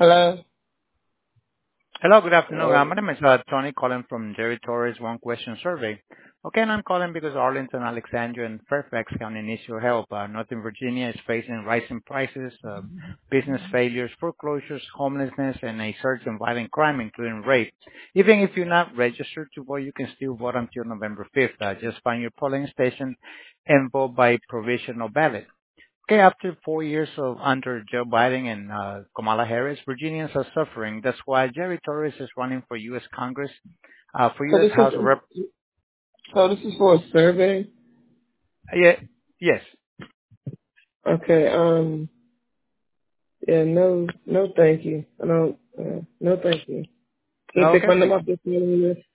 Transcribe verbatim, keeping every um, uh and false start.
Hello? Hello, good afternoon. Uh, Um, My name is uh, Tony calling from Jerry Torres One Question Survey. Okay, and I'm calling because Arlington, Alexandria, and Fairfax County needs your help. Uh, Northern Virginia is facing rising prices, uh, business failures, foreclosures, homelessness, and a surge in violent crime, including rape. Even if you're not registered to vote, you can still vote until November fifth. Uh, just find your polling station and vote by provisional ballot. Okay, after four years of under Joe Biden and uh, Kamala Harris, Virginians are suffering. That's why Jerry Torres is running for U S. Congress, uh, for so U S. this House of is Rep. so this is for a survey. Yeah, yes. Okay. Um. Yeah. No. No. Thank you. I don't. Uh, no. Thank you. Can you take Okay. my number Thank off this phone?